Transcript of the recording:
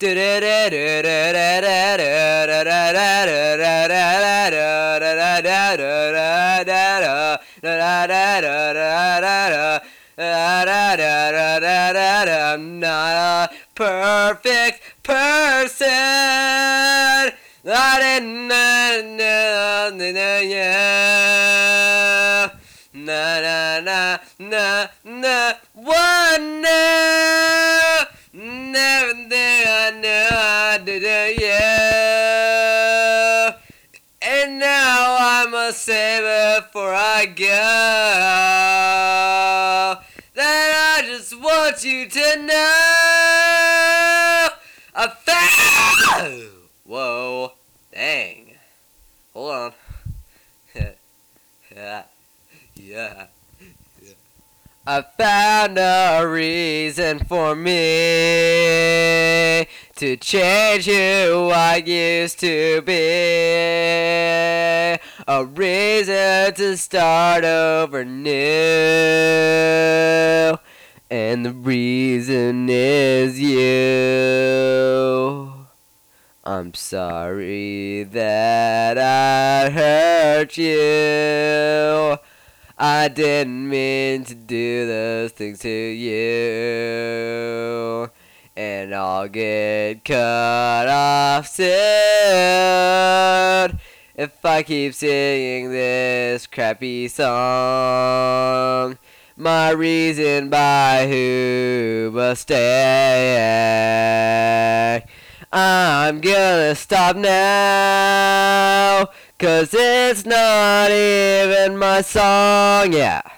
I'm not a perfect person. I didn't na na na na na one now. Never think I knew I did it, yeah. And now I must say before I go that I just want you to know I found. Whoa, dang. Hold on. Yeah. Yeah. I found a reason for me to change who I used to be. A reason to start over new. And the reason is you. I'm sorry that I hurt you. I didn't mean to do those things to you. And I'll get cut off soon if I keep singing this crappy song. My reason by who must stay. I'm gonna stop now, 'cause it's not even my song, yeah.